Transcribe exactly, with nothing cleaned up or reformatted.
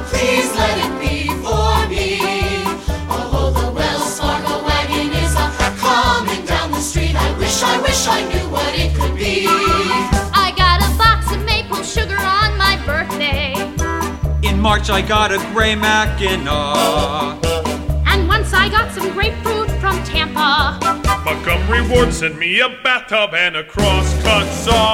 Oh, please let it be for me. Oh, the Wells Fargo wagon is a coming down the street. I wish, I wish I knew what it could be. I got a box of maple sugar on my birthday. In March I got a gray Mackinac. And once I got some grapefruit from Tampa. Montgomery Ward sent me a bathtub and a cross-cut saw.